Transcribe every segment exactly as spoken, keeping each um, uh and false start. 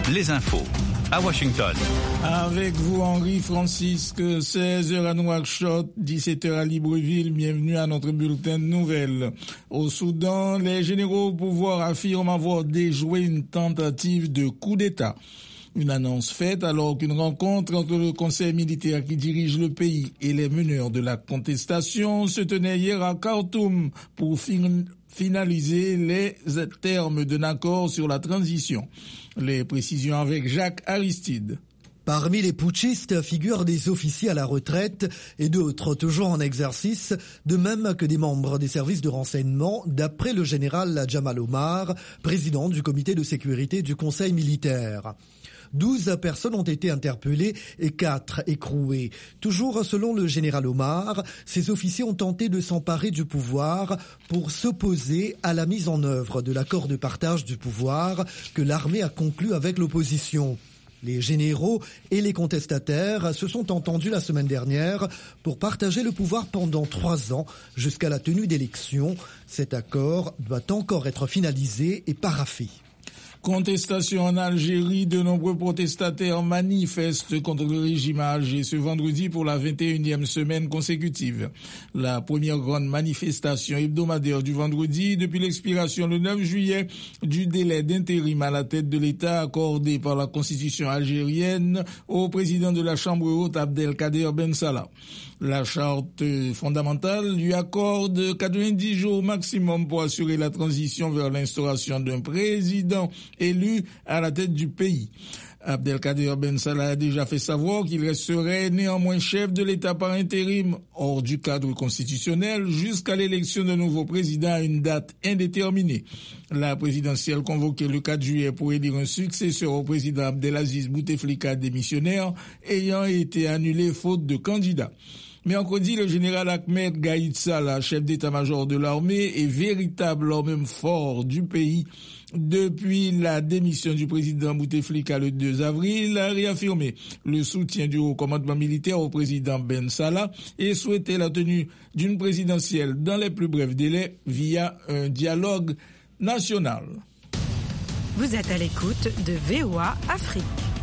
les infos à Washington. Avec vous, Henri Francisque, seize heures à Nouakchott, dix-sept heures à Libreville. Bienvenue à notre bulletin de nouvelles. Au Soudan, les généraux au pouvoir affirment avoir déjoué une tentative de coup d'État. Une annonce faite alors qu'une rencontre entre le conseil militaire qui dirige le pays et les meneurs de la contestation se tenait hier à Khartoum pour fin- finaliser les termes d'un accord sur la transition. Les précisions avec Jacques Aristide. Parmi les putschistes figurent des officiers à la retraite et d'autres toujours en exercice, de même que des membres des services de renseignement, d'après le général Jamal Omar, président du comité de sécurité du conseil militaire. Douze personnes ont été interpellées et quatre écrouées. Toujours selon le général Omar, ces officiers ont tenté de s'emparer du pouvoir pour s'opposer à la mise en œuvre de l'accord de partage du pouvoir que l'armée a conclu avec l'opposition. Les généraux et les contestataires se sont entendus la semaine dernière pour partager le pouvoir pendant trois ans jusqu'à la tenue d'élections. Cet accord doit encore être finalisé et paraphé. Contestation en Algérie, de nombreux protestataires manifestent contre le régime âgé ce vendredi pour la vingt et unième semaine consécutive. La première grande manifestation hebdomadaire du vendredi depuis l'expiration le neuf juillet du délai d'intérim à la tête de l'État accordé par la constitution algérienne au président de la Chambre haute Abdelkader Ben Salah. La charte fondamentale lui accorde quatre-vingt-dix jours maximum pour assurer la transition vers l'instauration d'un président élu à la tête du pays. Abdelkader Ben Salah a déjà fait savoir qu'il resterait néanmoins chef de l'État par intérim hors du cadre constitutionnel jusqu'à l'élection d'un nouveau président à une date indéterminée. La présidentielle convoquée le quatre juillet pour élire un successeur au président Abdelaziz Bouteflika démissionnaire ayant été annulée faute de candidat. Mercredi, le général Ahmed Gaïd Salah, chef d'état-major de l'armée et véritable homme fort du pays, depuis la démission du président Bouteflika le deux avril, a réaffirmé le soutien du haut commandement militaire au président Ben Salah et souhaitait la tenue d'une présidentielle dans les plus brefs délais via un dialogue national. Vous êtes à l'écoute de V O A Afrique.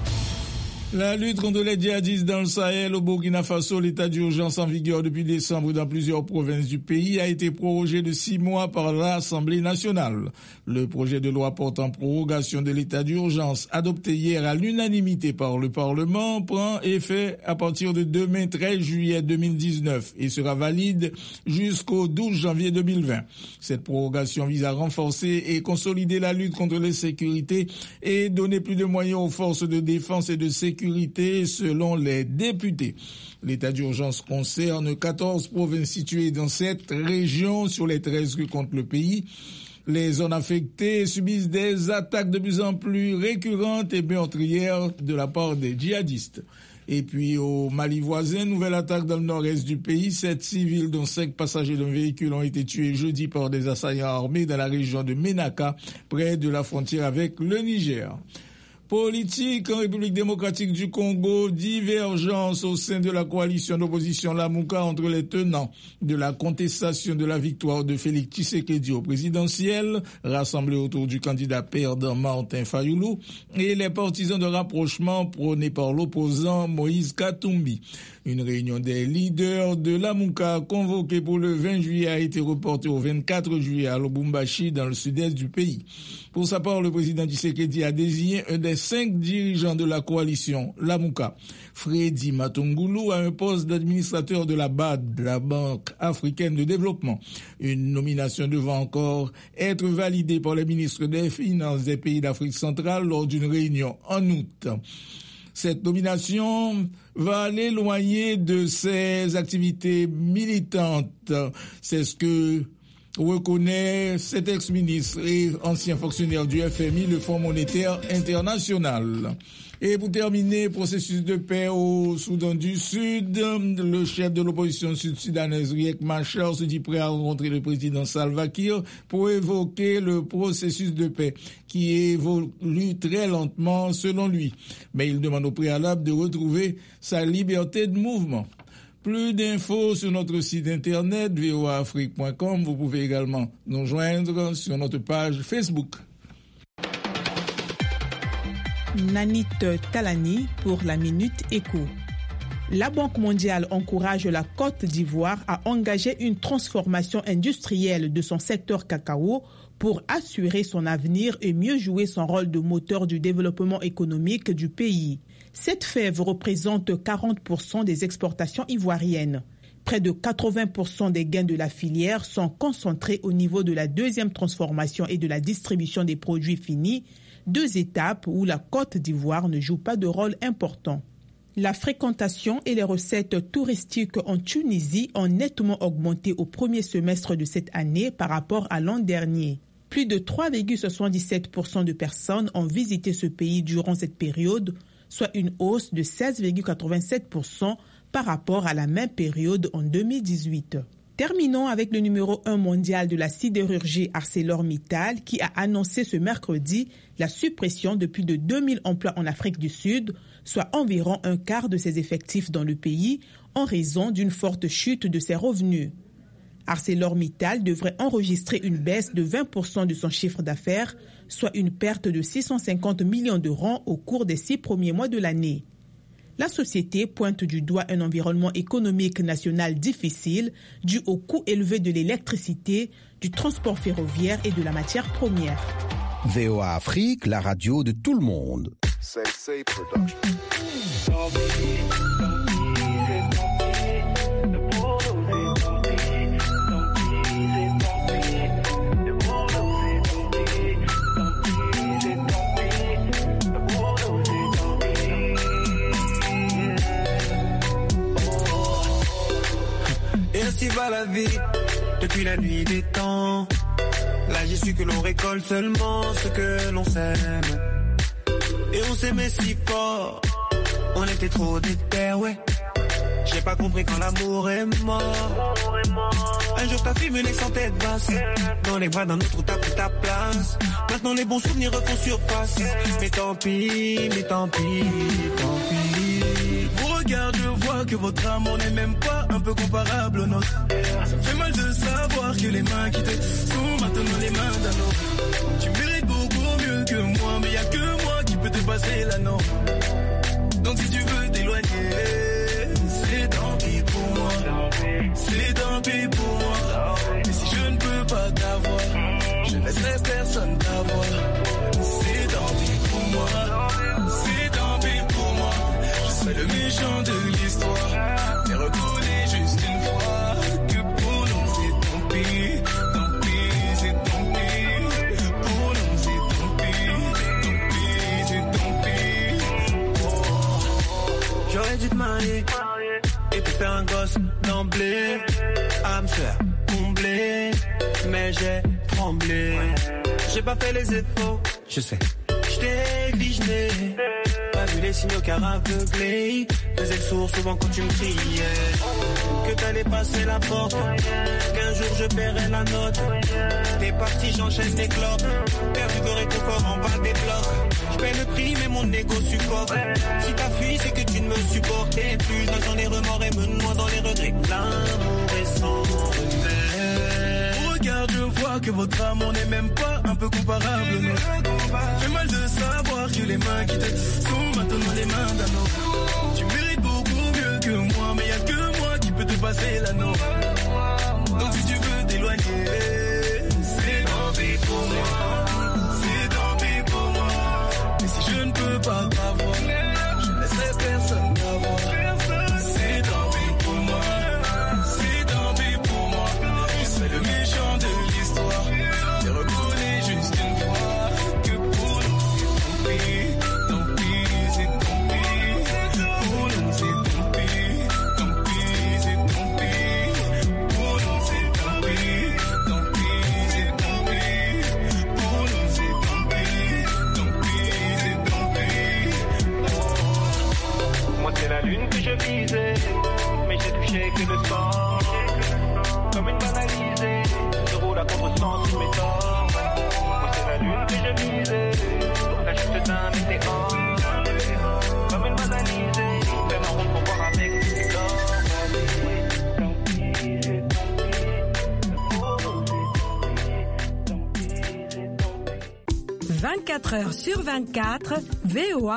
La lutte contre les djihadistes dans le Sahel au Burkina Faso, l'état d'urgence en vigueur depuis décembre dans plusieurs provinces du pays a été prorogé de six mois par l'Assemblée nationale. Le projet de loi portant prorogation de l'état d'urgence, adopté hier à l'unanimité par le Parlement, prend effet à partir de demain treize juillet deux mille dix-neuf et sera valide jusqu'au douze janvier deux mille vingt. Cette prorogation vise à renforcer et consolider la lutte contre l'insécurité et donner plus de moyens aux forces de défense et de sécurité selon les députés. L'état d'urgence concerne quatorze provinces situées dans sept régions sur les treize que compte le pays. Les zones affectées subissent des attaques de plus en plus récurrentes et meurtrières de la part des djihadistes. Et puis au Mali voisin, nouvelle attaque dans le nord-est du pays. Sept civils, dont cinq passagers d'un véhicule, ont été tués jeudi par des assaillants armés dans la région de Ménaka, près de la frontière avec le Niger. Politique en République démocratique du Congo, divergence au sein de la coalition d'opposition Lamuka entre les tenants de la contestation de la victoire de Félix Tshisekedi au présidentiel, rassemblés autour du candidat perdant Martin Fayoulou, et les partisans de rapprochement prônés par l'opposant Moïse Katumbi. Une réunion des leaders de Lamuka convoquée pour le vingt juillet a été reportée au vingt-quatre juillet à Lubumbashi dans le sud-est du pays. Pour sa part, le président Tshisekedi a désigné un des cinq dirigeants de la coalition Lamuka. Freddy Matungulu a un poste d'administrateur de la B A D, la Banque africaine de développement. Une nomination devant encore être validée par les ministres des Finances des pays d'Afrique centrale lors d'une réunion en août. Cette nomination va l'éloigner de ses activités militantes. C'est ce que reconnaît cet ex-ministre et ancien fonctionnaire du F M I, le Fonds monétaire international. Et pour terminer, processus de paix au Soudan du Sud, le chef de l'opposition sud-soudanaise Riek Machar se dit prêt à rencontrer le président Salva Kiir pour évoquer le processus de paix qui évolue très lentement selon lui. Mais il demande au préalable de retrouver sa liberté de mouvement. Plus d'infos sur notre site internet v o a afrique point com. Vous pouvez également nous joindre sur notre page Facebook. Nanit Talani pour la Minute Éco. La Banque mondiale encourage la Côte d'Ivoire à engager une transformation industrielle de son secteur cacao pour assurer son avenir et mieux jouer son rôle de moteur du développement économique du pays. Cette fève représente quarante pour cent des exportations ivoiriennes. Près de quatre-vingts pour cent des gains de la filière sont concentrés au niveau de la deuxième transformation et de la distribution des produits finis, deux étapes où la Côte d'Ivoire ne joue pas de rôle important. La fréquentation et les recettes touristiques en Tunisie ont nettement augmenté au premier semestre de cette année par rapport à l'an dernier. Plus de trois virgule soixante-dix-sept pour cent de personnes ont visité ce pays durant cette période, soit une hausse de seize virgule quatre-vingt-sept pour cent par rapport à la même période en deux mille dix-huit. Terminons avec le numéro un mondial de la sidérurgie ArcelorMittal qui a annoncé ce mercredi la suppression de plus de deux mille emplois en Afrique du Sud, soit environ un quart de ses effectifs dans le pays, en raison d'une forte chute de ses revenus. ArcelorMittal devrait enregistrer une baisse de vingt pour cent de son chiffre d'affaires, soit une perte de six cent cinquante millions d'euros au cours des six premiers mois de l'année. La société pointe du doigt un environnement économique national difficile dû au coût élevé de l'électricité, du transport ferroviaire et de la matière première. V O A Afrique, la radio de tout le monde. Ainsi va la vie, depuis la nuit des temps. Là j'ai su que l'on récolte seulement ce que l'on sème. Et on s'aimait si fort, on était trop déter, ouais. J'ai pas compris quand l'amour est mort. Un jour ta fille me laisse en tête basse, dans les bras d'un autre t'as pris ta place. Maintenant les bons souvenirs refont surface. Mais tant pis, mais tant pis, tant pis. Regarde, je vois que votre amour n'est même pas un peu comparable au nôtre. Ça me fait mal de savoir que les mains qui te sont maintenant les mains d'un autre. Tu mérites beaucoup mieux que moi, mais y a que moi qui peux te passer la norme. Donc si tu veux t'éloigner, c'est tant pis pour moi. C'est tant pis pour moi. Et si je ne peux pas t'avoir, je laisserai personne t'avoir. C'est tant pis pour moi. C'est tant pis pour moi. C'est le méchant de l'histoire. Mais reconnais juste une fois que pour nous c'est tant pis, tant pis, c'est tant pis. Pour nous c'est tant pis, tant pis, c'est tant pis. Oh. J'aurais dû te marier et te faire un gosse d'emblée. À me faire combler, mais j'ai tremblé. J'ai pas fait les efforts, je sais. J't'ai négligé. Pas vu les signaux car aveuglé. Faisais le sourd souvent quand tu me criais que t'allais passer la porte, qu'un jour je paierais la note. T'es parti, j'enchaîne tes clopes. Perdu de réconfort en bas des blocs. J'paie le prix mais mon égo supporte. Si t'as fui c'est que tu ne me supportais plus. Là j'en ai remords et me noie dans les regrets. L'amour est sans remède. Regarde, je vois que votre amour n'est même pas un peu comparable au nôtre. Fait mal de savoir que les mains qui t'aident sont maintenant les mains d'un autre. Tu mérites beaucoup mieux que moi, mais y a que moi qui peux te passer la norme. Donc si tu veux t'éloigner, c'est tant pis pour moi. C'est tant pis pour moi. Mais si je ne peux pas t'avoir, je laisserai personne t'avoir. C'est tant pis pour moi. C'est tant pis pour moi. Je serai le méchant de l'histoire. Mais reconnais juste une fois que pour nous c'est tant pis, tant pis, c'est tant pis. Pour nous c'est tant pis, tant pis, c'est tant pis. Pour nous c'est tant pis, tant pis, c'est tant pis. Pour nous c'est tant pis, tant pis, c'est tant pis. Oh. Moi c'est la lune que je visais, mais j'ai touché que le sang. Comme une banalisée, je roule à contre-sens sous mes torts. Moi c'est la lune que je visais, la chute d'un météore. Comme une banalisée, fais ma ronde pour voir avec l'or. vingt-quatre vingt-quatre heures sur vingt-quatre, V O A